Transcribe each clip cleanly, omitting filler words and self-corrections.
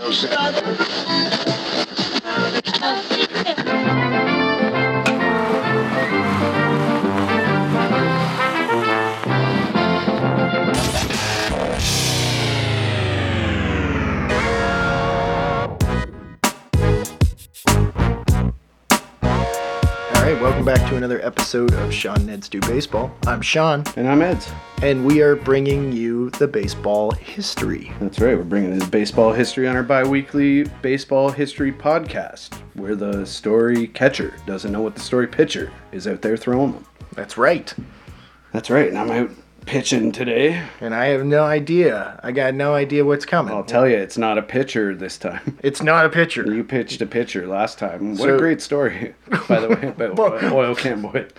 Welcome back to another episode of Sean and Ed's Do Baseball. I'm Sean. And I'm Eds. And we are bringing you the baseball history. That's right. We're bringing the baseball history on our bi-weekly baseball history podcast, where the story catcher doesn't know what the story pitcher is out there throwing them. That's right. That's right. And I'm out pitching today. And I have no idea. I got no idea what's coming. I'll tell you, it's not a pitcher this time. It's not a pitcher. You pitched a pitcher last time. What a great story, by the way, about Oil Can Boyd.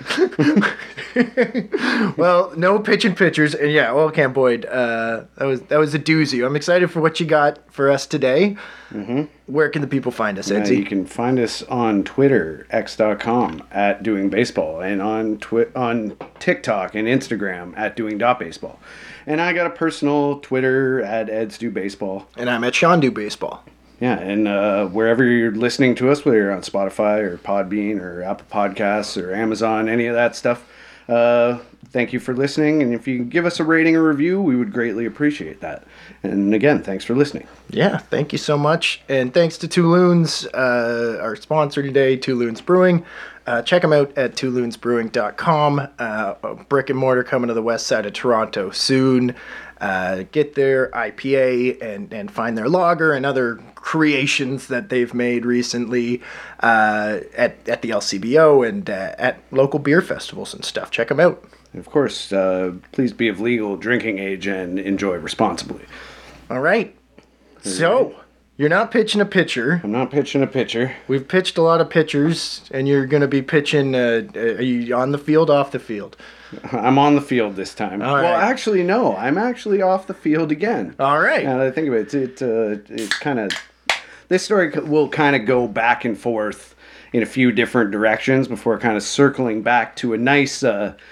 Well, no pitching pitchers, and yeah, Oil Can Boyd. That was a doozy. I'm excited for what you got for us today. Mm-hmm. Where can the people find us, Edsy? You can find us on Twitter, x.com, at Doing Baseball, and on TikTok and Instagram, at Doing.Baseball. And I got a personal Twitter, at Eds Do Baseball. And I'm at Sean Do Baseball. Yeah, and wherever you're listening to us, whether you're on Spotify or Podbean or Apple Podcasts or Amazon, any of that stuff, thank you for listening. And if you can give us a rating or review, we would greatly appreciate that. And again, thanks for listening. Yeah, thank you so much. And thanks to Two Loons, our sponsor today, Two Loons Brewing. Check them out at twoloonsbrewing.com. A brick and mortar coming to the west side of Toronto soon. Get their IPA and find their lager and other creations that they've made recently at the LCBO and at local beer festivals and stuff. Check them out. Of course, please be of legal drinking age and enjoy responsibly. All right. So, you're not pitching a pitcher. I'm not pitching a pitcher. We've pitched a lot of pitchers, and you're going to be pitching, are you on the field, off the field? I'm on the field this time. All right. Well, actually, no. I'm actually off the field again. All right. Now that I think of it, it kind of... This story will kind of go back and forth in a few different directions before kind of circling back to a nice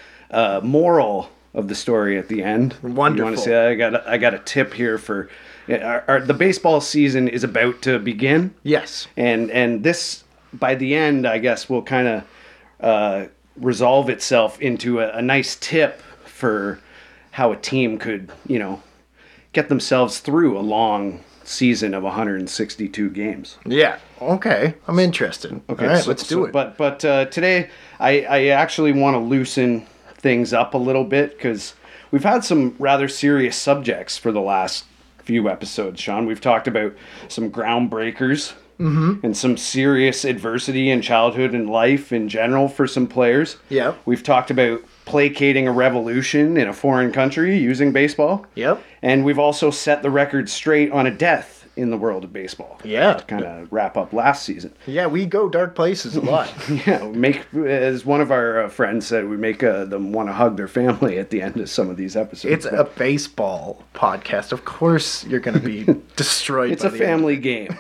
moral of the story at the end. Wonderful. You want to say I got a tip here for... the baseball season is about to begin. Yes. And this, by the end, I guess, will kind of resolve itself into a nice tip for how a team could, get themselves through a long season of 162 games. Yeah. Okay. I'm interested. Okay. All right, let's do it. But today, I actually want to loosen things up a little bit because we've had some rather serious subjects for the last few episodes, Sean. We've talked about some groundbreakers and some serious adversity in childhood and life in general for some players. Yeah. We've talked about placating a revolution in a foreign country using baseball. Yep. And we've also set the record straight on a death in the world of baseball. Yeah. To kind of wrap up last season. Yeah, we go dark places a lot. Yeah, as one of our friends said, we make them want to hug their family at the end of some of these episodes. It's a baseball podcast. Of course you're going to be destroyed. It's a family game.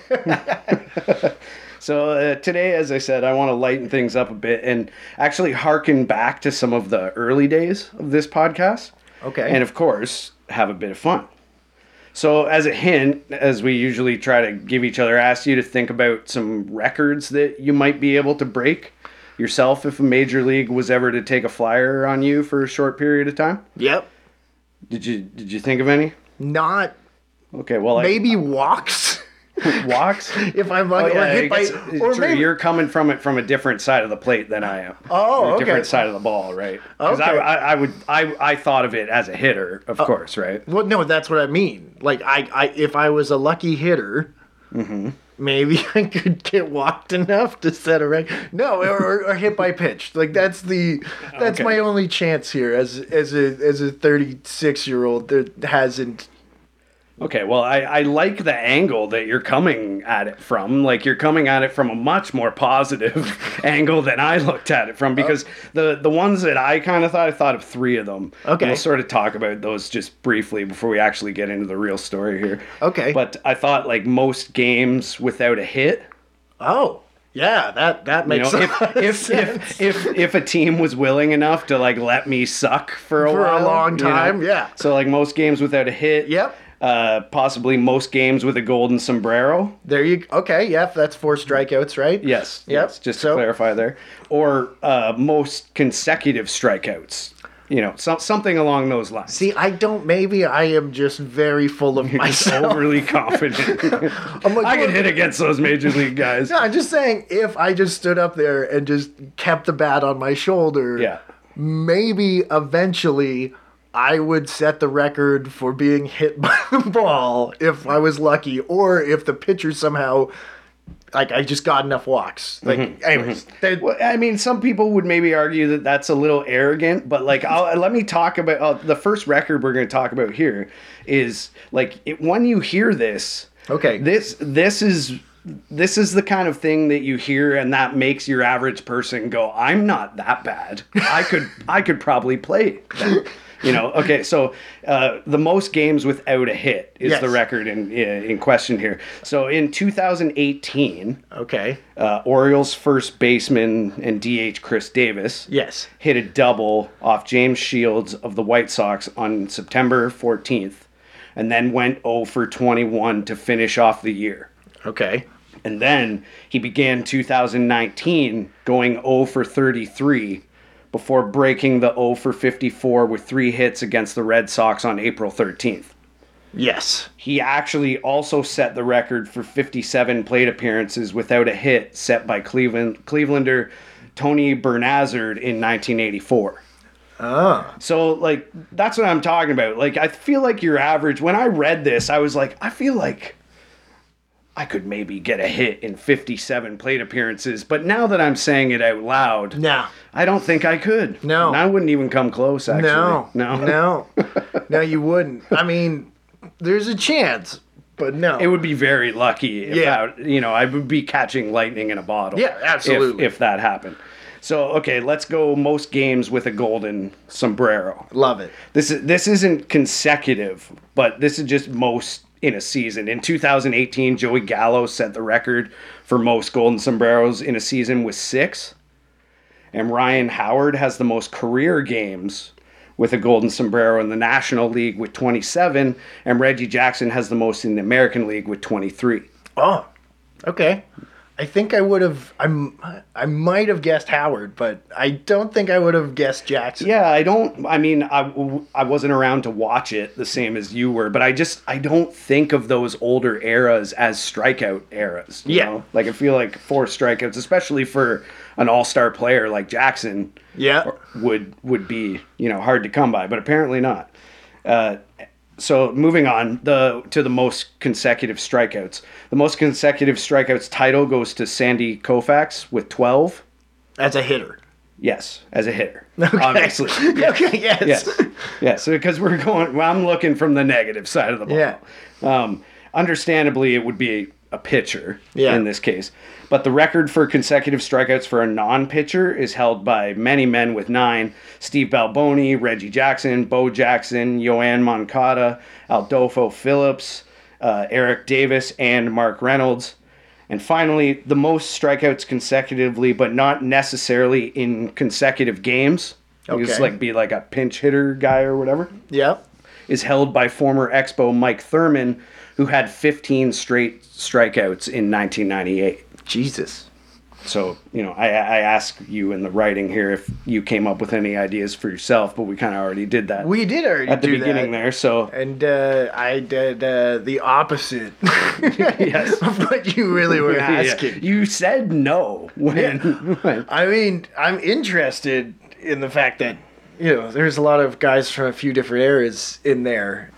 So today, as I said, I want to lighten things up a bit and actually harken back to some of the early days of this podcast. Okay. And of course, have a bit of fun. So as a hint, as we usually try to give each other, ask you to think about some records that you might be able to break yourself if a major league was ever to take a flyer on you for a short period of time. Yep. Did you think of any? Not. Okay, well, maybe walks. Walks? If I'm like, or hit by, or true. maybe You're coming from it from a different side of the plate than I am. Oh, okay. Different side of the ball, right? Because Okay. I thought of it as a hitter, of course, right? Well, no, that's what I mean. Like, I if I was a lucky hitter, maybe I could get walked enough to set a record. No, or hit by pitch. Like that's Okay. my only chance here as a 36-year-old that hasn't. Okay, well, I like the angle that you're coming at it from. Like, you're coming at it from a much more positive angle than I looked at it from, because the ones that I kind of I thought of 3 of them. Okay. We'll sort of talk about those just briefly before we actually get into the real story here. Okay. But I thought, like, most games without a hit. Oh, yeah, that makes sense. If a team was willing enough to, like, let me suck for a while. For a long time, yeah. So, like, most games without a hit. Yep. Possibly most games with a golden sombrero. There you okay, yeah, that's 4 strikeouts, right? Yes. Yep. Yes, just to clarify there. Or most consecutive strikeouts. Something along those lines. See, maybe I am just very full of Just myself. overly confident. I'm like, I can hit against those major league guys. No, I'm just saying, if I just stood up there and just kept the bat on my shoulder, Yeah. maybe eventually I would set the record for being hit by the ball if I was lucky, or if the pitcher somehow, like, I just got enough walks. Like, anyways. Well, I mean, some people would maybe argue that that's a little arrogant, but like, let me talk about the first record we're going to talk about here is like when you hear this. Okay. This is the kind of thing that you hear, and that makes your average person go, "I'm not that bad. I could probably play that." Okay, so the most games without a hit is Yes. the record in question here. So in 2018, Okay. Orioles first baseman and DH Chris Davis Yes. hit a double off James Shields of the White Sox on September 14th, and then went 0 for 21 to finish off the year. Okay. And then he began 2019 going 0 for 33 before breaking the 0 for 54 with 3 hits against the Red Sox on April 13th. Yes. He actually also set the record for 57 plate appearances without a hit set by Clevelander Tony Bernazard in 1984. Ah. So, like, that's what I'm talking about. Like, I feel like your average, when I read this, I was like, I feel like I could maybe get a hit in 57 plate appearances. But now that I'm saying it out loud, No. I don't think I could. No. And I wouldn't even come close, actually. No. No, you wouldn't. I mean, there's a chance, but no. It would be very lucky if Yeah. I would be catching lightning in a bottle. Yeah, absolutely. If that happened. So, okay, let's go most games with a golden sombrero. Love it. This isn't consecutive, but this is just most in a season. In 2018, Joey Gallo set the record for most golden sombreros in a season with 6. And Ryan Howard has the most career games with a golden sombrero in the National League with 27, and Reggie Jackson has the most in the American League with 23. Oh, okay. I think I would have. I might have guessed Howard, but I don't think I would have guessed Jackson. Yeah, I wasn't around to watch it the same as you were, but I don't think of those older eras as strikeout eras. You know? Like, I feel like 4 strikeouts, especially for an all-star player like Jackson, Yeah. would be, hard to come by, but apparently not. So moving on to the most consecutive strikeouts. The most consecutive strikeouts title goes to Sandy Koufax with 12. As a hitter. Yes, as a hitter, Okay. obviously. Okay. Yes. Yes, because I'm looking from the negative side of the ball. Yeah. Understandably, it would be a pitcher Yeah. in this case. But the record for consecutive strikeouts for a non-pitcher is held by many men with 9. Steve Balboni, Reggie Jackson, Bo Jackson, Yoan Moncada, Adolfo Phillips, Eric Davis, and Mark Reynolds. And finally, the most strikeouts consecutively, but not necessarily in consecutive games. It's Okay. be like a pinch hitter guy or whatever. Yeah. Is held by former Expo Mike Thurman, who had 15 straight strikeouts in 1998. Jesus. So, I ask you in the writing here if you came up with any ideas for yourself, but we kind of already did that We did already at the do beginning that. there. So, And I did the opposite Yes. of what you really were yeah, asking. you said no when I mean, I'm interested in the fact that, there's a lot of guys from a few different eras in there,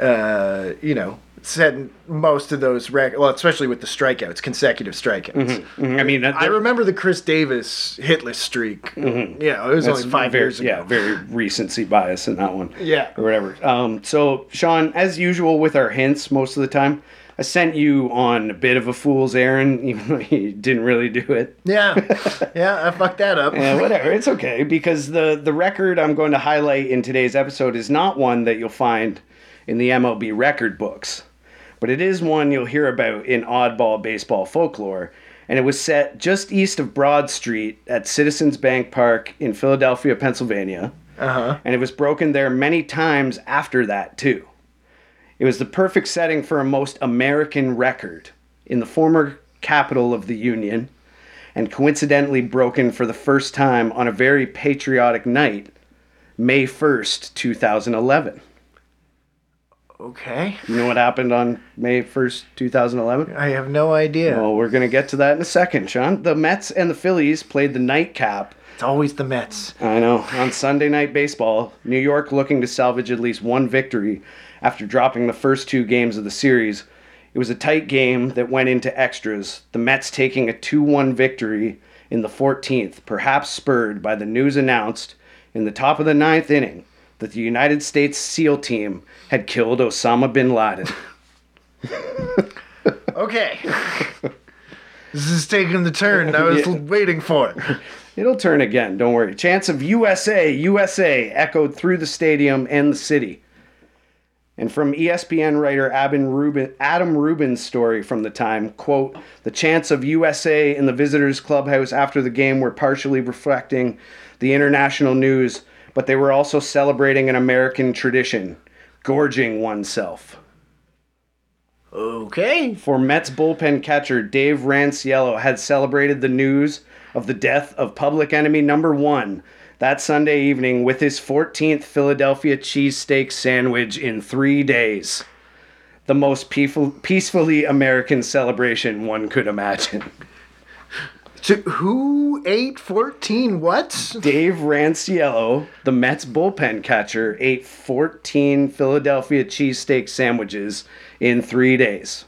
setting most of those well, especially with the strikeouts, consecutive strikeouts. I mean, I remember the Chris Davis hitless streak. It was only 5 years ago. Yeah, very recency bias in that one. Yeah. Or whatever. So, Sean, as usual with our hints most of the time, I sent you on a bit of a fool's errand, even though you didn't really do it. Yeah. Yeah, I fucked that up. Yeah, whatever. It's okay, because the record I'm going to highlight in today's episode is not one that you'll find in the MLB record books, but it is one you'll hear about in oddball baseball folklore, and it was set just east of Broad Street at Citizens Bank Park in Philadelphia, Pennsylvania, Uh-huh. and it was broken there many times after that, too. It was the perfect setting for a most American record in the former capital of the Union, and coincidentally broken for the first time on a very patriotic night, May 1st, 2011. Okay. You know what happened on May 1st, 2011? I have no idea. Well, we're going to get to that in a second, Sean. The Mets and the Phillies played the nightcap. It's always the Mets. I know. On Sunday Night Baseball, New York looking to salvage at least one victory after dropping the first two games of the series. It was a tight game that went into extras, the Mets taking a 2-1 victory in the 14th, perhaps spurred by the news announced in the top of the ninth inning that the United States SEAL team had killed Osama bin Laden. Okay. This is taking the turn I was waiting for. It'll turn again, don't worry. Chants of USA, USA echoed through the stadium and the city. And from ESPN writer Adam Rubin's story from the time, quote, the chants of USA in the visitors' clubhouse after the game were partially reflecting the international news, but they were also celebrating an American tradition, gorging oneself. Okay. For Mets bullpen catcher Dave Ranciello had celebrated the news of the death of public enemy number one that Sunday evening with his 14th Philadelphia cheesesteak sandwich in 3 days. The most peacefully American celebration one could imagine. So who ate 14 what? Dave Ranciello, the Mets bullpen catcher, ate 14 Philadelphia cheesesteak sandwiches in 3 days.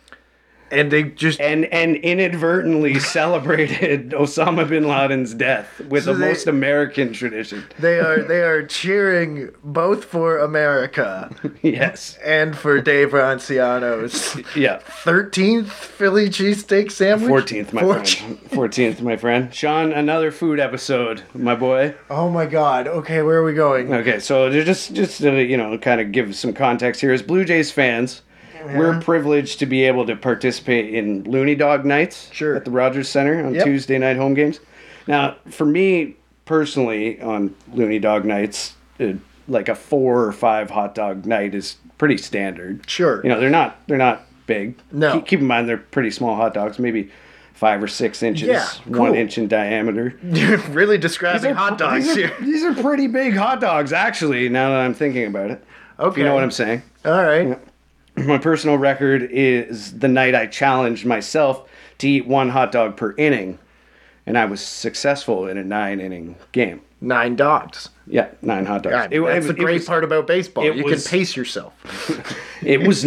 And they just... And inadvertently celebrated Osama bin Laden's death with the most American tradition. They are cheering both for America. Yes. And for Dave Ranciano's 13th Philly cheesesteak sandwich? 14th, my friend. 14th, my friend. Sean, another food episode, my boy. Oh my God. Okay, where are we going? Okay, so just kind of give some context here. As Blue Jays fans, we're privileged to be able to participate in Looney Dog nights at the Rogers Center on Tuesday night home games. Now, for me personally, on Looney Dog nights, like a 4 or 5 hot dog night is pretty standard. Sure. You know, they're not big. No. Keep in mind they're pretty small hot dogs, maybe 5 or 6 inches, Yeah, cool. 1 inch in diameter. You're really describing hot dogs here. These are pretty big hot dogs, actually, now that I'm thinking about it. Okay. If you know what I'm saying. All right. Yeah. My personal record is the night I challenged myself to eat 1 hot dog per inning, and I was successful in a 9-inning game. 9 dogs. Yeah, 9 hot dogs. God, that's the great part about baseball. You can pace yourself. It was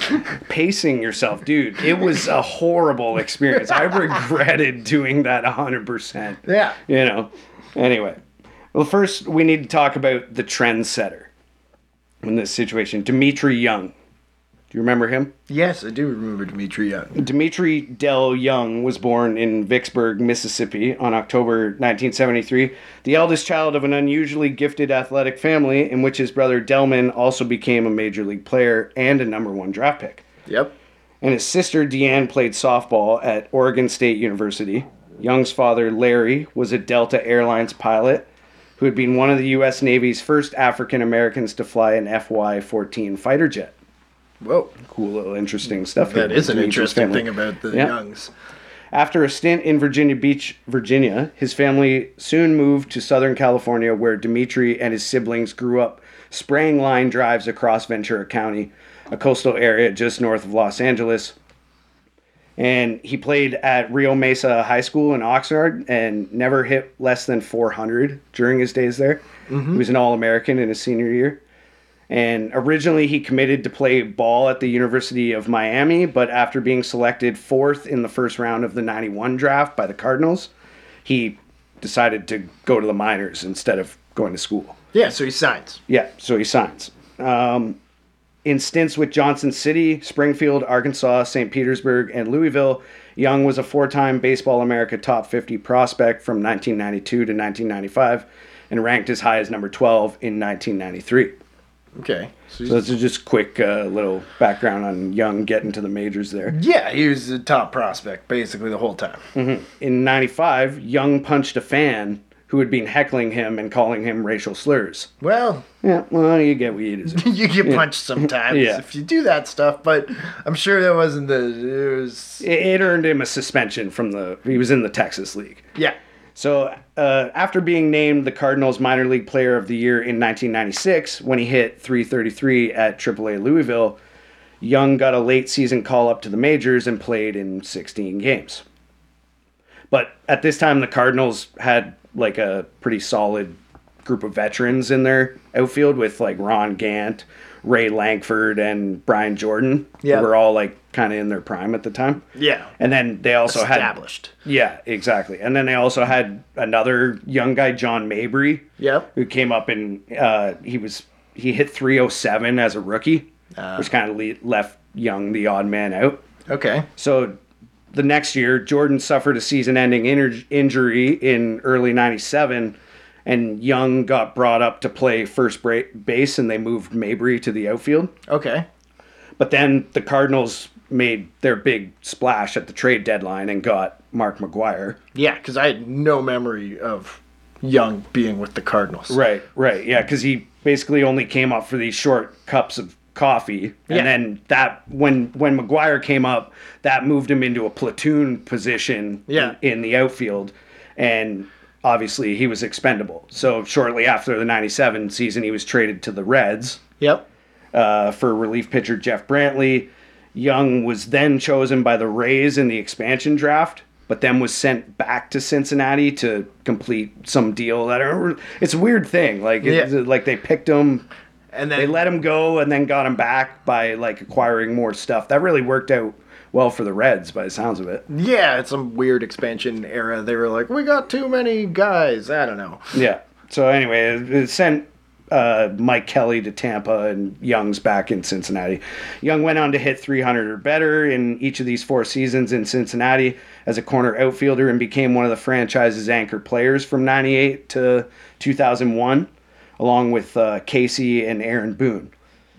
pacing yourself, dude. It was a horrible experience. I regretted doing that 100%. Yeah. You know. Anyway, well, first we need to talk about the trendsetter in this situation, Dmitri Young. Do you remember him? Yes, I do remember Dmitri Young. Dmitri Del Young was born in Vicksburg, Mississippi on October 1973, the eldest child of an unusually gifted athletic family in which his brother Delman also became a major league player and a number 1 draft pick. Yep. And his sister Deanne played softball at Oregon State University. Young's father, Larry, was a Delta Airlines pilot who had been one of the U.S. Navy's first African Americans to fly an FY-14 fighter jet. Whoa. Cool little interesting stuff. That is an Dimitri's interesting family. thing about the Youngs. After a stint in Virginia Beach, Virginia, his family soon moved to Southern California, where Dmitri and his siblings grew up spraying line drives across Ventura County, a coastal area just north of Los Angeles. And he played at Rio Mesa High School in Oxnard and never hit less than 400 during his days there. Mm-hmm. He was an All-American in his senior year. And originally he committed to play ball at the University of Miami, but after being selected 4th in the first round of the 91 draft by the Cardinals, he decided to go to the minors instead of going to school. Yeah, so he signs. Yeah, so he signs. In stints with Johnson City, Springfield, Arkansas, St. Petersburg, and Louisville, Young was a 4-time Baseball America Top 50 prospect from 1992 to 1995 and ranked as high as number 12 in 1993. Okay. So that's just quick little background on Young getting to the majors there. Yeah, he was a top prospect basically the whole time. Mm-hmm. In 95, Young punched a fan who had been heckling him and calling him racial slurs. Well, Yeah, well, you get what you deserve. you get punched sometimes Yeah. if you do that stuff, but I'm sure that wasn't it was, It earned him a suspension he was in the Texas League. yeah. So after being named the Cardinals minor league player of the year in 1996, when he hit .333 at AAA Louisville, Young got a late season call up to the majors and played in 16 games. But at this time, the Cardinals had like a pretty solid group of veterans in their outfield with like Ron Gant, Ray Lankford, and Brian Jordan. Yeah. Who were all like kind of in their prime at the time. Yeah. And then they also Established. Yeah, exactly. And then they also had another young guy, John Mabry, Yep. who came up and he hit .307 as a rookie, which kind of left Young the odd man out. Okay. So the next year, Jordan suffered a season-ending injury in early '97, and Young got brought up to play first base, and they moved Mabry to the outfield. Okay. But then the Cardinals made their big splash at the trade deadline and got Mark McGwire. Yeah, because I had no memory of Young being with the Cardinals. Right. Yeah, because he basically only came up for these short cups of coffee, and Yeah. then that when McGwire came up, that moved him into a platoon position Yeah. in the outfield, and obviously he was expendable. So shortly after the '97 season, he was traded to the Reds Yep. for relief pitcher Jeff Brantley. Young was then chosen by the Rays in the expansion draft, but then was sent back to Cincinnati to complete some deal. It's a weird thing. Like, like they picked him, And they then let him go, and then got him back by like acquiring more stuff. That really worked out well for the Reds, by the sounds of it. yeah, it's some weird expansion era. They were like, we got too many guys. I don't know. Yeah. So anyway, it sent Mike Kelly to Tampa, and Young's back in Cincinnati. Young went on to hit .300 or better in each of these 4 seasons in Cincinnati as a corner outfielder, and became one of the franchise's anchor players from '98 to 2001, along with Casey and Aaron Boone.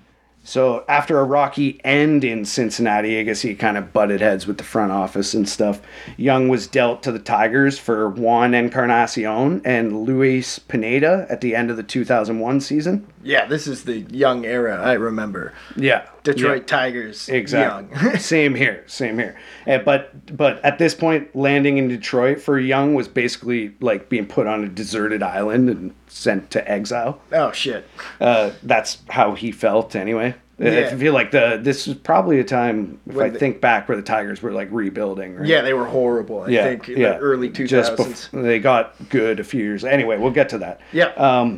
So after a rocky end in Cincinnati, I guess he kind of butted heads with the front office and stuff. Young was dealt to the Tigers for Juan Encarnacion and Luis Pineda at the end of the 2001 season. Yeah, this is the Young era, I remember. Yeah. Detroit Yeah. Tigers. Exactly. Young. Same here. But at this point, landing in Detroit for Young was basically like being put on a deserted island and sent to exile. Oh, shit. That's how he felt anyway. I Yeah. feel like this was probably a time, if When I think back, where the Tigers were like rebuilding. Right? Yeah, they were horrible, I think, in the early 2000s. Just before they got good a few years. Anyway, we'll get to that. Yeah.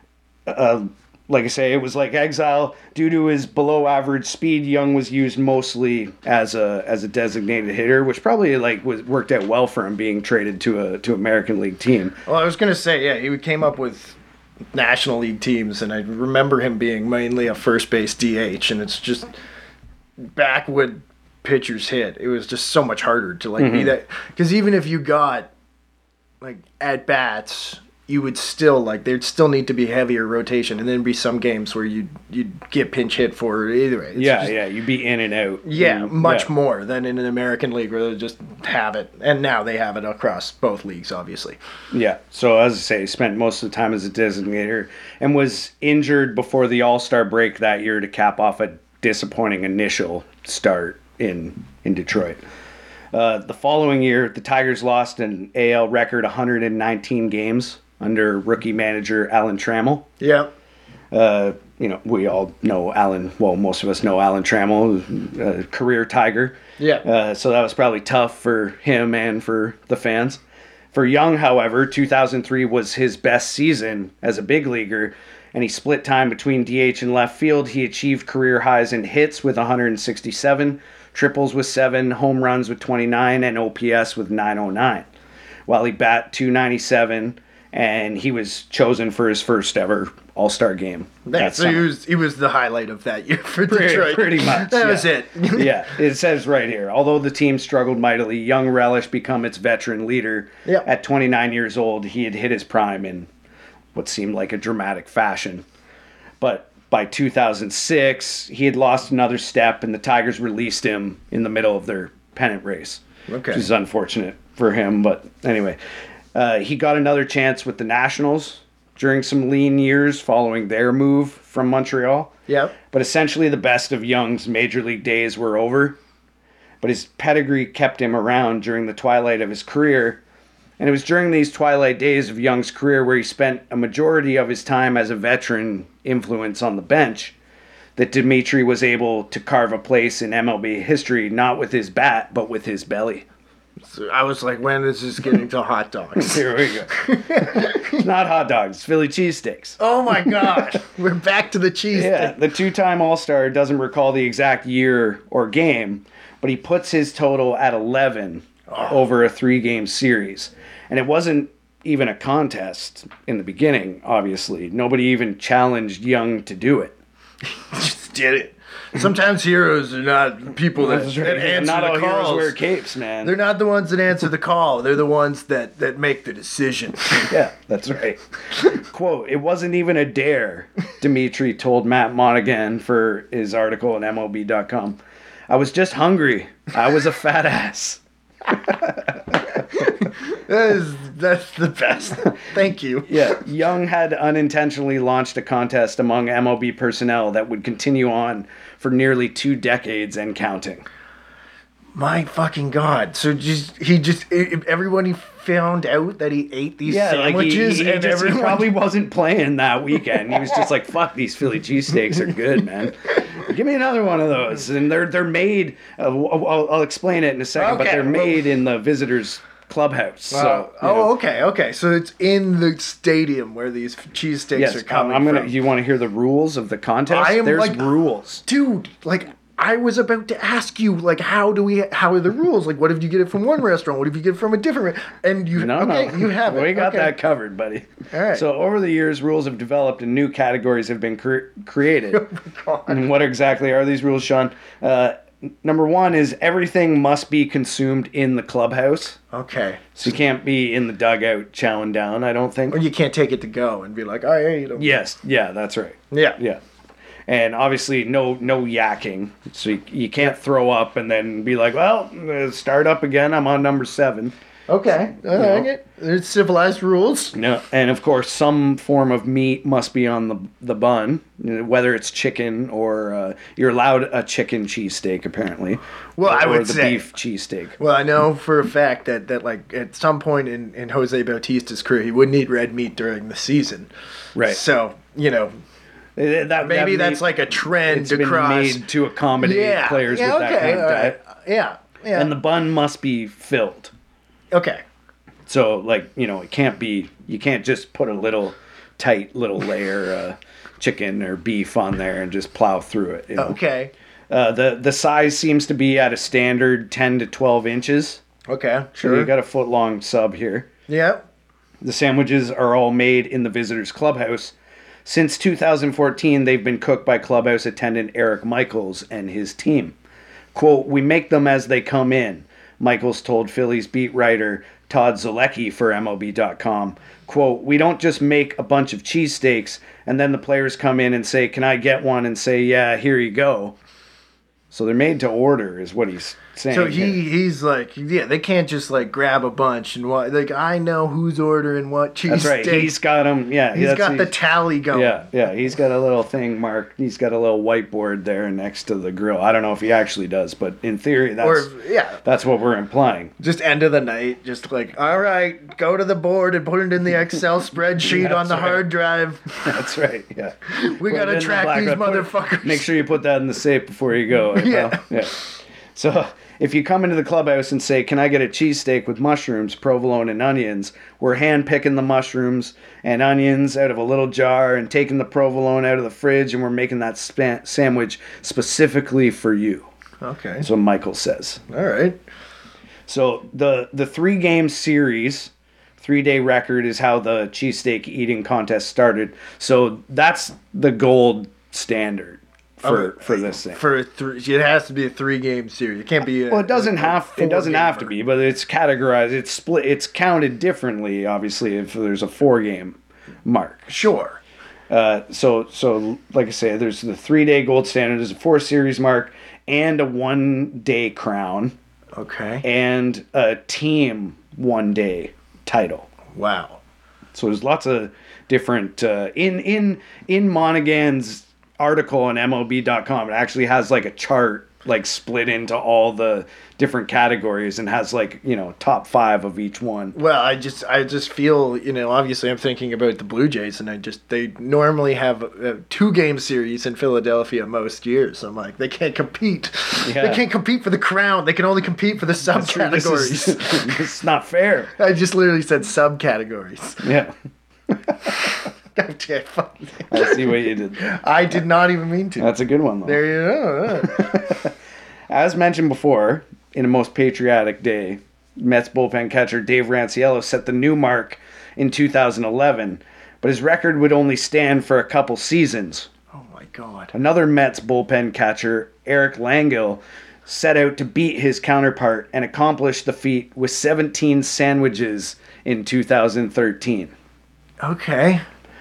Like I say, it was like exile due to his below average speed. Young was used mostly as a designated hitter, which probably worked out well for him being traded to American League team. Well, I was going to say, yeah, he came up with National League teams, and I remember him being mainly a first base DH, and it's just back when pitchers hit, it was just so much harder to be that. Because even if you got at bats, you would still there'd still need to be heavier rotation, and then be some games where you'd get pinch hit for it either way. It's You'd be in and out. Yeah, much more than in an American League where they just have it, and now they have it across both leagues, obviously. Yeah, so as I say, he spent most of the time as a designator and was injured before the All-Star break that year to cap off a disappointing initial start in Detroit. The following year, the Tigers lost an AL record 119 games under rookie manager Alan Trammell. Yeah. We all know Alan. Well, most of us know Alan Trammell, a career Tiger. Yeah. So that was probably tough for him and for the fans. For Young, however, 2003 was his best season as a big leaguer, and he split time between DH and left field. He achieved career highs in hits with 167, triples with 7, home runs with 29, and OPS with 909. While he bat .297, and he was chosen for his first ever All-Star game. Yeah, so he was the highlight of that year for Detroit. Pretty much. That was it. Yeah, it says right here. Although the team struggled mightily, Young relished become its veteran leader. Yep. At 29 years old, he had hit his prime in what seemed like a dramatic fashion. But by 2006, he had lost another step, and the Tigers released him in the middle of their pennant race. Okay. Which is unfortunate for him, but anyway. He got another chance with the Nationals during some lean years following their move from Montreal. Yep. But essentially, the best of Young's major league days were over. But his pedigree kept him around during the twilight of his career. And it was during these twilight days of Young's career where he spent a majority of his time as a veteran influence on the bench that Dimitri was able to carve a place in MLB history, not with his bat, but with his belly. So I was like, when is this getting to hot dogs? Here we go. It's not hot dogs, Philly cheesesteaks. Oh my God. We're back to the cheese Yeah, thing. the two-time All-Star doesn't recall the exact year or game, but he puts his total at 11 over a 3-game series. And it wasn't even a contest in the beginning, obviously. Nobody even challenged Young to do it. Just did it. Sometimes heroes are not people that, that answer Not the all heroes calls. wear capes, man. They're not the ones that answer the call. They're the ones that make the decision. Yeah, that's right. Quote, it wasn't even a dare, Dimitri told Matt Monaghan for his article on MLB.com. I was just hungry. I was a fat ass. That's the best. Thank you. Yeah, Young had unintentionally launched a contest among MLB personnel that would continue on for nearly 2 decades and counting. My fucking God. So everybody found out that he ate these sandwiches he probably wasn't playing that weekend. He was just like, fuck, these Philly cheesesteaks are good, man. Give me another one of those. And they're made, I'll explain it in a second, but they're made in the visitors' clubhouse. So, okay. So it's in the stadium where these cheesesteaks are coming from. You want to hear the rules of the contest? There's rules. Dude, like, I was about to ask you, like, how are the rules? Like, what if you get it from one restaurant? What if you get it from a different? And you you have it. We got that covered, buddy. All right. So over the years, rules have developed and new categories have been created. Oh my God. And what exactly are these rules, Sean? Number 1 is everything must be consumed in the clubhouse. Okay. So you can't be in the dugout chowing down, I don't think. Or you can't take it to go and be like, I ate them. Yes. Yeah, that's right. Yeah. Yeah. And obviously no yakking. So you can't throw up and then be like, well, start up again. I'm on number 7. Okay. There's civilized rules. No, and of course, some form of meat must be on the bun, whether it's chicken or you're allowed a chicken cheesesteak, apparently. Well, I would the say beef cheesesteak. Well, I know for a fact that like at some point in Jose Bautista's career, he wouldn't eat red meat during the season. Right. So maybe that's like a trend it's been across. made to accommodate players with that kind of diet. Yeah. And the bun must be filled. Okay. So, like, it can't be, you can't just put a tight little layer chicken or beef on there and just plow through it. Okay. The size seems to be at a standard 10 to 12 inches. Okay, So sure. you got a foot-long sub here. Yeah. The sandwiches are all made in the visitors' clubhouse. Since 2014, they've been cooked by clubhouse attendant Eric Michaels and his team. Quote, we make them as they come in, Michaels told Phillies beat writer Todd Zolecki for MLB.com. Quote, we don't just make a bunch of cheesesteaks and then the players come in and say, can I get one? And say, yeah, here you go. So they're made to order is what he's saying. So he's like, they can't just like grab a bunch and what, like, I know who's ordering what cheese. That's right. Steak. He's got them. Yeah. He's got the tally going. Yeah. He's got a little thing marked. He's got a little whiteboard there next to the grill. I don't know if he actually does, but in theory, that's what we're implying. Just end of the night, just like, all right, go to the board and put it in the Excel spreadsheet on the hard drive. That's right. Yeah. We got to track these motherfuckers. Make sure you put that in the safe before you go. Right, yeah. Yeah. So if you come into the clubhouse and say, can I get a cheesesteak with mushrooms, provolone, and onions, we're hand-picking the mushrooms and onions out of a little jar and taking the provolone out of the fridge, and we're making that sandwich specifically for you. Okay. That's what Michael says. All right. So the 3-game series, 3-day record is how the cheesesteak eating contest started. So that's the gold standard for this thing. It has to be a 3-game series. It can't be. Well, it doesn't have to be, but it's categorized. It's split. It's counted differently, obviously, if there's a 4-game mark. Sure. So like I say, there's the 3-day gold standard. There's a 4-series mark and a 1-day crown. Okay. And a team 1-day title. Wow. So there's lots of different in Monaghan's article on MLB.com. It actually has like a chart like split into all the different categories and has like, top 5 of each one. Well, I just feel, obviously I'm thinking about the Blue Jays, and they normally have a 2-game series in Philadelphia most years. I'm like, they can't compete. Yeah. They can't compete for the crown. They can only compete for the subcategories. It's not fair. I just literally said subcategories. Yeah. Okay, fuck. I see what you did there. I did not even mean to. That's a good one, though. There you go. As mentioned before, in a most patriotic day, Mets bullpen catcher Dave Ranciello set the new mark in 2011, but his record would only stand for a couple seasons. Oh my God. Another Mets bullpen catcher, Eric Langell, set out to beat his counterpart and accomplished the feat with 17 sandwiches in 2013. Okay.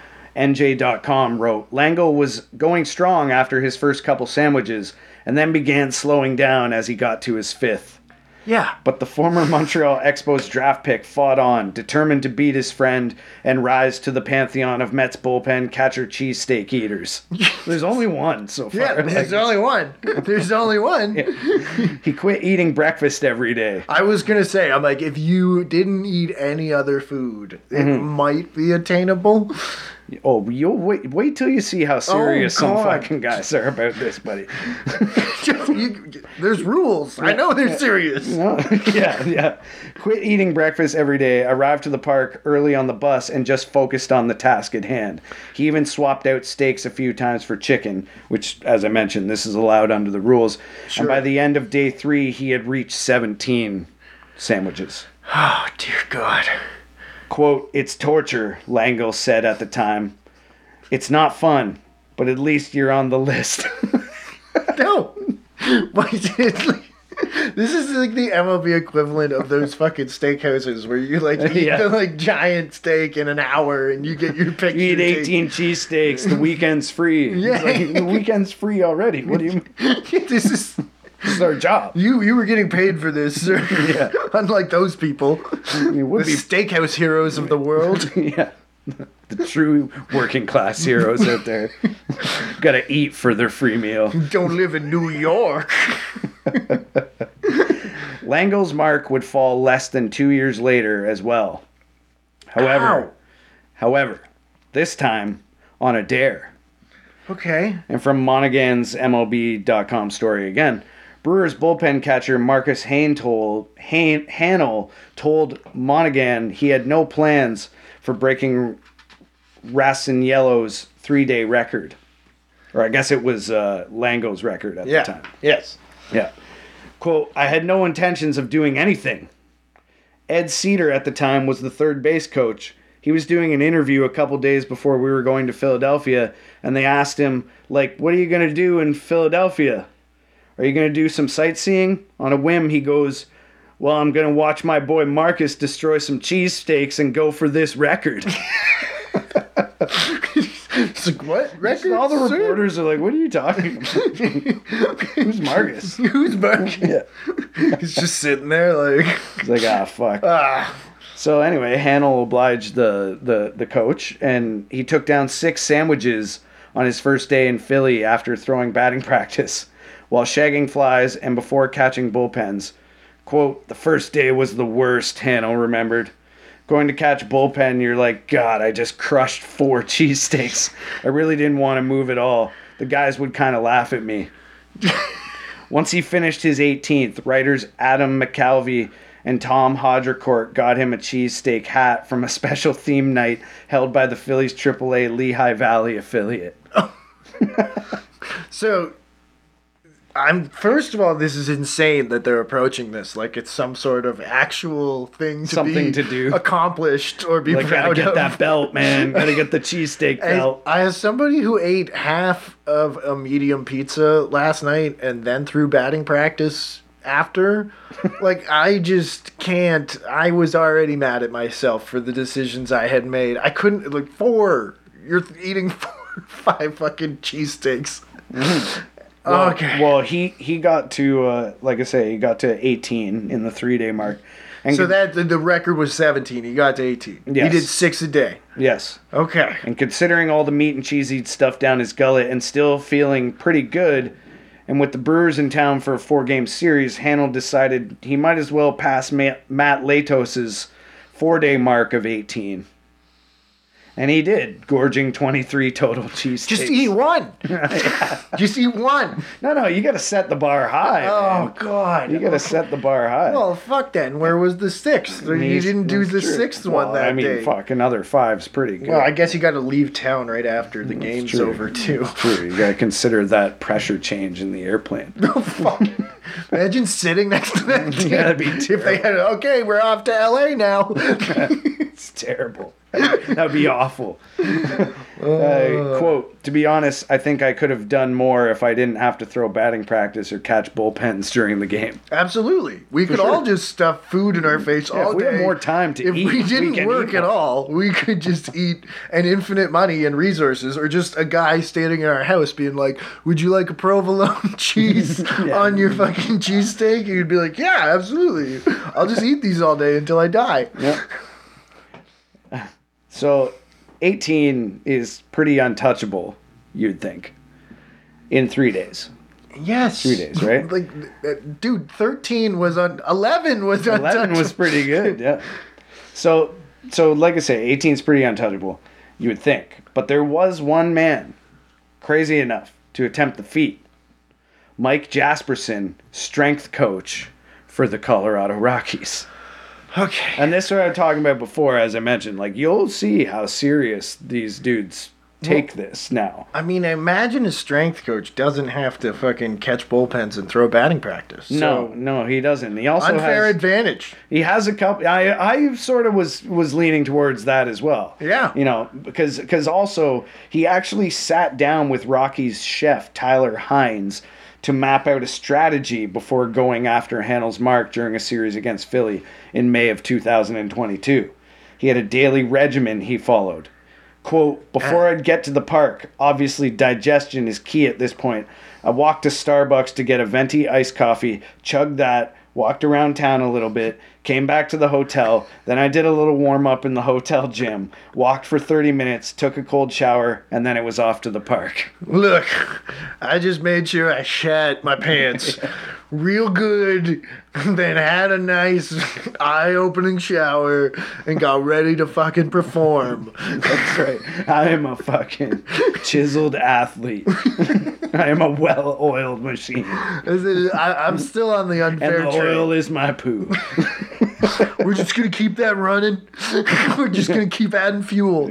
NJ.com wrote, Langell was going strong after his first couple sandwiches and then began slowing down as he got to his 5th. Yeah. But the former Montreal Expos draft pick fought on, determined to beat his friend and rise to the pantheon of Mets bullpen catcher cheesesteak eaters. There's only one so far. Yeah, there's only one. There's only one. He quit eating breakfast every day. I was going to say, I'm like, if you didn't eat any other food, it might be attainable. Oh, you'll wait till you see how serious some God. fucking guys are about this, buddy. There's rules. I know they're serious. No, yeah. Quit eating breakfast every day, arrived to the park early on the bus, and just focused on the task at hand. He even swapped out steaks a few times for chicken, which, as I mentioned, this is allowed under the rules. Sure. And by the end of day 3, he had reached 17 sandwiches. Oh, dear God. Quote, "It's torture," Langell said at the time. "It's not fun, but at least you're on the list." No. This is like the MLB equivalent of those fucking steakhouses where you like eat Yeah. the like giant steak in an hour and you get your picture. You eat taken. 18 cheesesteaks, the weekend's free. Yeah. It's like, the weekend's free already. What do you mean? This is This is our job. you were getting paid for this, sir. Yeah. Unlike those people, It would the steakhouse heroes of the world. Yeah. The true working class heroes out there. Gotta eat for their free meal. Don't live in New York. Langell's mark would fall less than 2 years later as well. However, this time on a dare. Okay. And from Monaghan's MLB.com story again, Brewers bullpen catcher Marcus Hanel told Monaghan he had no plans for breaking Raciello's 3-day record. Or I guess it was Langell's record at the time. Yes. Yeah. Quote, "I had no intentions of doing anything." Ed Cedar at the time was the third base coach. He was doing an interview a couple days before we were going to Philadelphia, and they asked him, like, "What are you going to do in Philadelphia? Are you going to do some sightseeing?" On a whim, he goes, "Well, I'm going to watch my boy Marcus destroy some cheesesteaks and go for this record." It's like, what record? All the sir? reporters are like, "What are you talking about? Who's Marcus?" Who's Marcus? Yeah. He's just sitting there like, He's like, "Ah, fuck." ah. So anyway, Hanel obliged the coach, and he took down 6 sandwiches on his first day in Philly after throwing batting practice, while shagging flies and before catching bullpens. Quote, "The first day was the worst," Hanel remembered. Going to catch bullpen, you're like, "God, I just crushed 4 cheesesteaks. I really didn't want to move at all. The guys would kind of laugh at me." Once he finished his 18th, writers Adam McCalvey and Tom Hodgercourt got him a cheesesteak hat from a special theme night held by the Phillies AAA Lehigh Valley affiliate. So, first of all, this is insane that they're approaching this like it's some sort of actual thing Something to do. accomplished or be Like, gotta proud get of. that belt, man. Gotta get the cheesesteak belt. As somebody who ate half of a medium pizza last night and then threw batting practice after, like, I just can't. I was already mad at myself for the decisions I had made. I couldn't, like, 4. You're eating 4, 5 fucking cheesesteaks. Well, Okay. Well, he got to like I say, he got to 18 in the 3-day mark. And So that the record was 17. He got to 18. Yes. He did 6 a day. yes. Okay. And considering all the meat and cheese he'd stuffed down his gullet and still feeling pretty good, and with the Brewers in town for a 4-game series, Hanel decided he might as well pass Matt Latos's 4-day mark of 18. And he did, gorging 23 total cheesesteaks. Just eat one. Just eat one. No, you got to set the bar high. Oh, man. God. You got to set the bar high. Well, fuck then. Where was the 6th? You didn't do the 6th one that I mean, day. fuck, another 5's pretty good. Well, I guess you got to leave town right after the game's true. over, too. True, you got to consider that pressure change in the airplane. Oh, fuck. Imagine sitting next to that kid. That'd be If they had, okay, we're off to LA now. It's terrible. That would be awful. Quote, to be honest, I think I could have done more if I didn't have to throw batting practice or catch bullpens during the game. Absolutely. We could all just stuff food in our face all if we day. have more time to if eat, we didn't can work eat at more. all, we could just eat an infinite money and resources, or just a guy standing in our house being like, would you like a provolone cheese on your fucking cheesesteak? You'd be like, yeah, absolutely. I'll just eat these all day until I die. Yep. So, 18 is pretty untouchable, you'd think, in 3 days. Yes. 3 days, right? Like, dude, 13 was on, 11 was on. 11 was pretty good, yeah. So like I say, 18 is pretty untouchable, you would think. But there was one man, crazy enough, to attempt the feat. Mike Jasperson, strength coach for the Colorado Rockies. Okay. And this is what I was talking about before, as I mentioned. Like, you'll see how serious these dudes take this now. I mean, I imagine a strength coach doesn't have to fucking catch bullpens and throw batting practice. So, No, he doesn't. He also unfair has... advantage. He has a couple. I sort of was leaning towards that as well. Yeah. You know, because also he actually sat down with Rockies chef Tyler Hines to map out a strategy before going after Hanel's mark during a series against Philly in May of 2022. He had a daily regimen he followed. Quote, before I'd get to the park, obviously digestion is key at this point. I walked to Starbucks to get a venti iced coffee, chugged that, walked around town a little bit, came back to the hotel, then I did a little warm-up in the hotel gym, walked for 30 minutes, took a cold shower, and then it was off to the park. Look, I just made sure I shat my pants real good, then had a nice eye-opening shower, and got ready to fucking perform. That's right. I am a fucking chiseled athlete. I am a well-oiled machine. I'm still on the And unfair the train. oil is my poo. We're just gonna keep that running. We're just gonna keep adding fuel.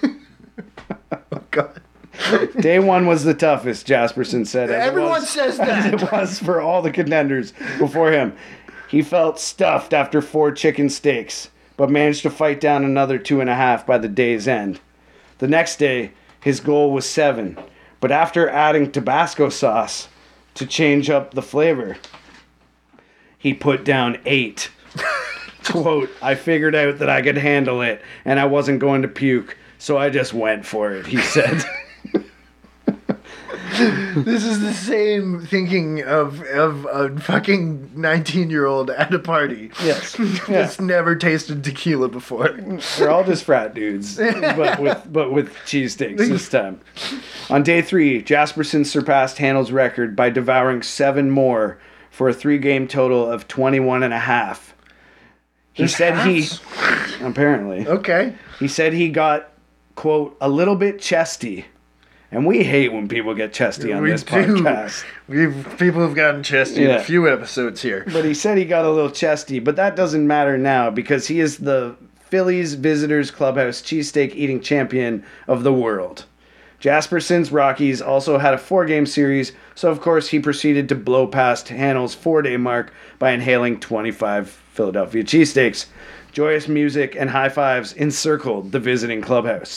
Oh God. Day one was the toughest, Jasperson said. as it Everyone was- says As that. it was for all the contenders before him. He felt stuffed after 4 chicken steaks, but managed to fight down another 2.5 by the day's end. The next day, his goal was 7, but after adding Tabasco sauce to change up the flavor, he put down 8. Quote, I figured out that I could handle it, and I wasn't going to puke, so I just went for it, he said. This is the same thinking of a fucking 19-year-old at a party. Yes. That's never tasted tequila before. They're all just frat dudes, but with cheesesteaks this time. On day 3, Jasperson surpassed Hanel's record by devouring 7 more for a 3-game total of 21.5. He said halves? apparently, Okay. he said he got, quote, a little bit chesty. And we hate when people get chesty on this podcast. People have gotten chesty in Yeah. a few episodes here. But he said he got a little chesty, but that doesn't matter now because he is the Phillies Visitors Clubhouse cheesesteak eating champion of the world. Jasperson's Rockies also had a 4-game series, so of course he proceeded to blow past Hanel's 4-day mark by inhaling 25 Philadelphia cheesesteaks. Joyous music and high fives encircled the visiting clubhouse.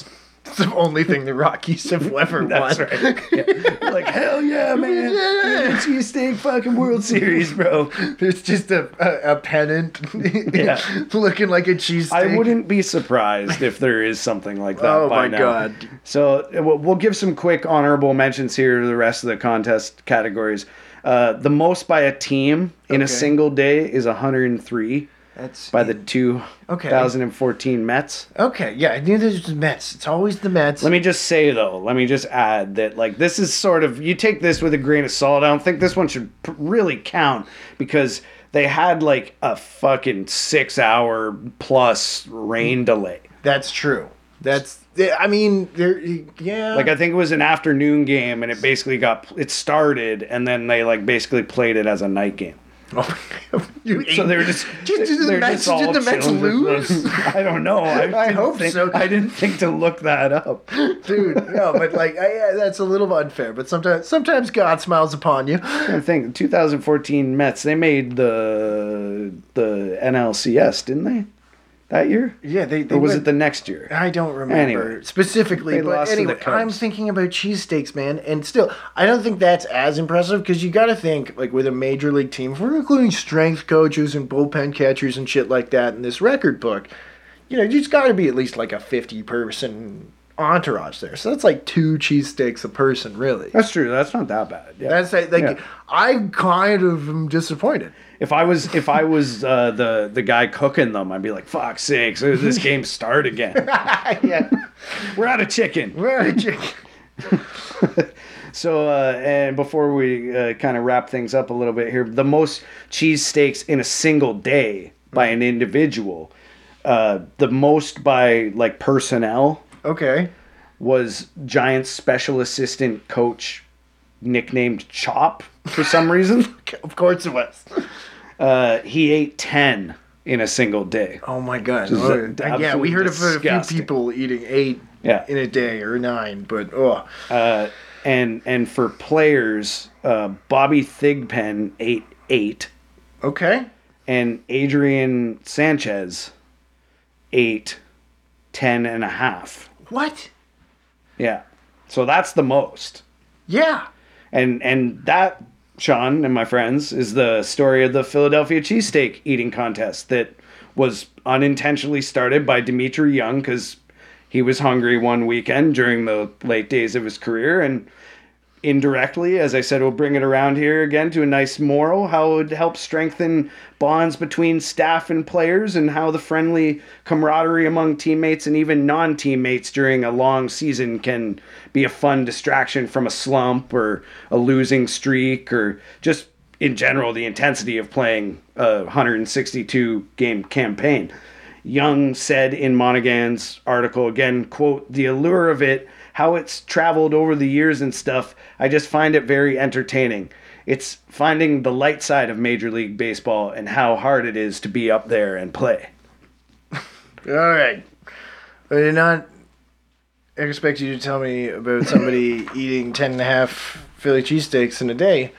It's the only thing the Rockies have ever won. That's right. Yeah. Like, hell yeah, man. Yeah. Cheesesteak fucking World Series, bro. It's just a pennant Yeah. looking like a cheesesteak. I wouldn't be surprised if there is something like that Oh by my now. God. So we'll give some quick honorable mentions here to the rest of the contest categories. The most by a team in a Okay. single day is 103 That's by the 2014 Mets. Okay, yeah, I knew there's the Mets. It's always the Mets. Let me just say though, let me just add that like this is sort of, you take this with a grain of salt. I don't think this one should really count because they had like a fucking 6-hour plus rain delay. That's true. That's. I mean, there. Yeah. Like I think it was an afternoon game and it basically it started and then they like basically played it as a night game. So they were just Did the they're Mets, just all did the Mets chilling. lose? I don't know. I hope so. I didn't think to look that up. Dude, no, but like, yeah, that's a little unfair. But sometimes God smiles upon you. I think 2014 Mets, they made the NLCS, didn't they? That year? Yeah, they Or was went- it the next year? I don't remember Anyway. specifically, They but lost to the anyway, Cubs. I'm thinking about cheesesteaks, man, and still, I don't think that's as impressive because you got to think like with a major league team, if we're including strength coaches and bullpen catchers and shit like that in this record book, you know, you just got to be at least like a 50-person entourage there. So that's like 2 cheesesteaks a person, really. That's true. That's not that bad. Yeah. That's like Yeah. I kind of am disappointed. If I was the guy cooking them, I'd be like, "Fuck sakes, this game start again. Yeah, We're out of chicken." well, chicken. So, and before we kind of wrap things up a little bit here, the most cheesesteaks in a single day by an individual, the most by like personnel Okay. was Giants special assistant coach nicknamed Chop for some reason. Of course it was. He ate 10 in a single day. Oh my god! Just Yeah, we heard of a few disgusting. people eating 8 Yeah. in a day or 9, but oh, And for players, Bobby Thigpen ate 8, okay. and Adrian Sanchez ate 10 and a half. What? Yeah. So that's the most. Yeah. And that, Sean and my friends, is the story of the Philadelphia cheesesteak eating contest that was unintentionally started by Dimitri Young because he was hungry one weekend during the late days of his career, and indirectly, as I said, we'll bring it around here again to a nice moral, how it would help strengthen bonds between staff and players, and how the friendly camaraderie among teammates and even non-teammates during a long season can be a fun distraction from a slump or a losing streak, or just in general the intensity of playing a 162 game campaign. Young said in Monaghan's article, again, quote, "The allure of it, how it's traveled over the years and stuff, I just find it very entertaining. It's finding the light side of Major League Baseball and how hard it is to be up there and play." All right. I did not expect you to tell me about somebody eating 10 and a half Philly cheesesteaks in a day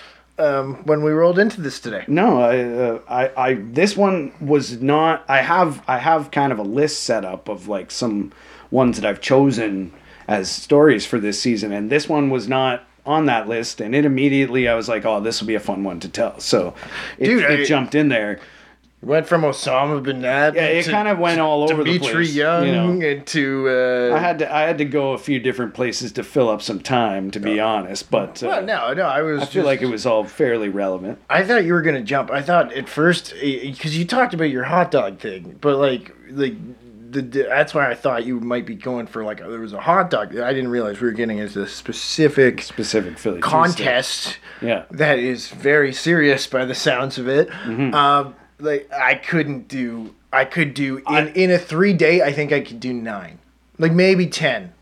when we rolled into this today. No, I this one was not. I have kind of a list set up of like some ones that I've chosen as stories for this season, and this one was not on that list, and it immediately I was like, oh, this will be a fun one to tell. So it jumped in there. Went from Osama bin Laden. Yeah, it to kind of went all over the Dimitri place. Young you know. into. I had to go a few different places to fill up some time, to be honest. But Well, no, I was. I feel like it was all fairly relevant. I thought you were gonna jump. I thought at first because you talked about your hot dog thing, but like that's why I thought you might be going for like there was a hot dog. I didn't realize we were getting into a specific Philly cheesesteak. contest. Yeah. That is very serious by the sounds of it. Mm-hmm. Like I could do in a 3-day. I think I could do 9, like maybe 10,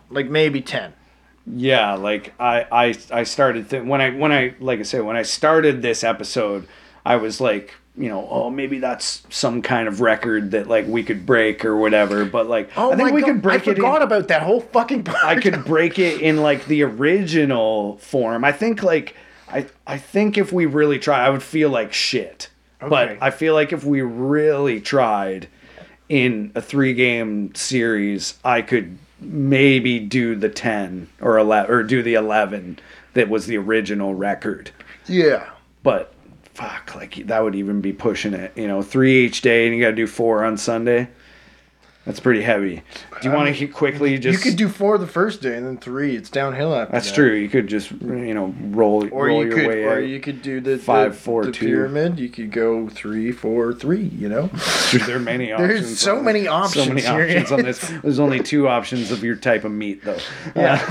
Yeah, like I started when I like I said, when I started this episode, I was like, you know, oh, maybe that's some kind of record that like we could break or whatever. But like, Oh I think my we God, could break I it. forgot about that whole fucking part. I could break it in like the original form. I think like I think if we really try, I would feel like shit. But Okay. I feel like if we really tried in a 3-game series, I could maybe do the 10 or 11 or do the 11 that was the original record. Yeah. But fuck, like that would even be pushing it. 3 each day, and you got to do 4 on Sunday. That's pretty heavy. Do you want to quickly just? You could do 4 the first day and then 3. It's downhill after That's that. true. You could just roll your way or out. you could do the 5, 4, the 2. pyramid. You could go 3, 4, 3. There are many options. There's so many options. So many here. options on this. There's only 2 options of your type of meat, though. Yeah.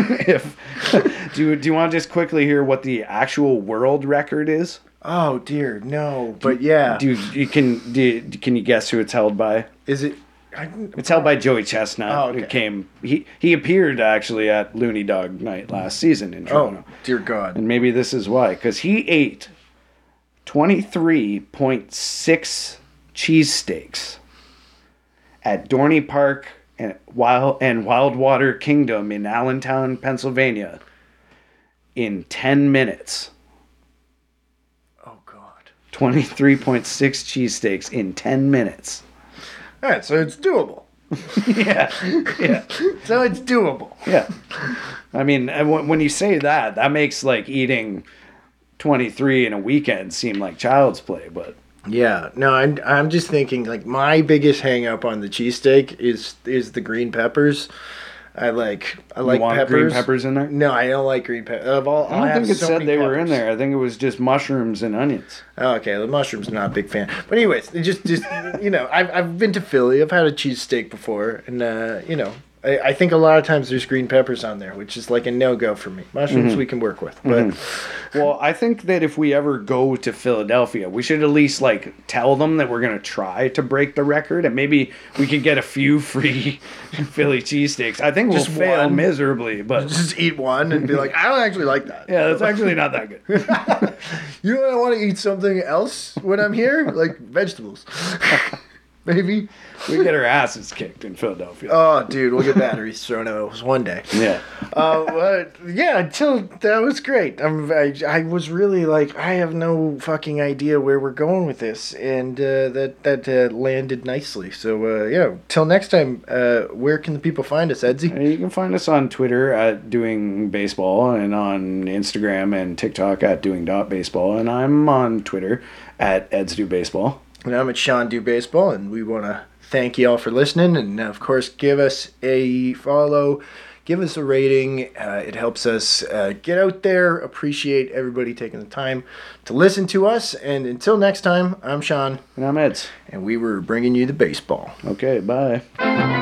Do you want to just quickly hear what the actual world record is? Oh dear, no. But yeah. Can you guess who it's held by? Is it? It's held by Joey Chestnut. Oh, okay. Who came? He appeared actually at Looney Dog Night last season in Toronto. Oh dear God. And maybe this is why, because he ate 23.6 cheesesteaks at Dorney Park and Wildwater Kingdom in Allentown, Pennsylvania, in 10 minutes. Oh God. 23.6 cheesesteaks in 10 minutes. All right, so it's doable. Yeah. So it's doable. Yeah. I mean, when you say that, that makes like eating 23 in a weekend seem like child's play, but Yeah, no, I'm just thinking like my biggest hang up on the cheesesteak is the green peppers. I like you want peppers. green peppers in there? No, I don't like green peppers. I don't think it said they were in there. I think it was just mushrooms and onions. Oh, okay, the mushrooms, not a big fan. But anyways, it just I've been to Philly. I've had a cheesesteak before, and I think a lot of times there's green peppers on there, which is like a no-go for me. Mushrooms we can work with, but Well, I think that if we ever go to Philadelphia, we should at least like tell them that we're going to try to break the record, and maybe we could get a few free Philly cheesesteaks. I think we'll Just fail one. miserably, but just eat one and be like, I don't actually like that. yeah, that's actually not that good. You know, I want to eat something else when I'm here, like vegetables. Maybe. We get our asses kicked in Philadelphia. Oh, dude, we'll get batteries thrown at us one day. Yeah. But yeah, until that was great. I was really like, I have no fucking idea where we're going with this, and that landed nicely. So yeah, till next time, where can the people find us, Edsy? You can find us on Twitter at Doing Baseball, and on Instagram and TikTok at Doing.Baseball, and I'm on Twitter at Eds Do Baseball. And I'm at Sean Do Baseball, and we want to thank you all for listening, and of course, give us a follow, give us a rating. It helps us get out there. Appreciate everybody taking the time to listen to us. And until next time, I'm Sean, And I'm Eds. and we were bringing you the baseball. Okay, bye.